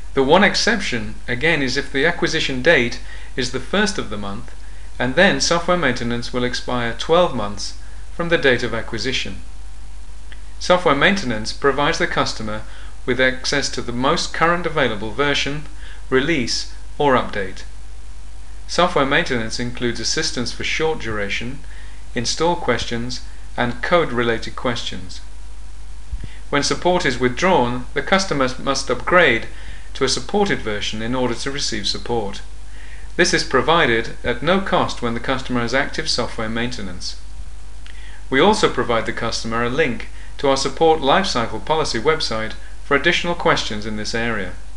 The one exception, again, is if the acquisition date is the first of the month, and then software maintenance will expire 12 months from the date of acquisition. Software maintenance provides the customer with access to the most current available version, release, or update. Software maintenance includes assistance for short duration, install questions, and code-related questions. When support is withdrawn, the customer must upgrade to a supported version in order to receive support. This is provided at no cost when the customer has active software maintenance. We also provide the customer a link to our Support Lifecycle Policy website for additional questions in this area.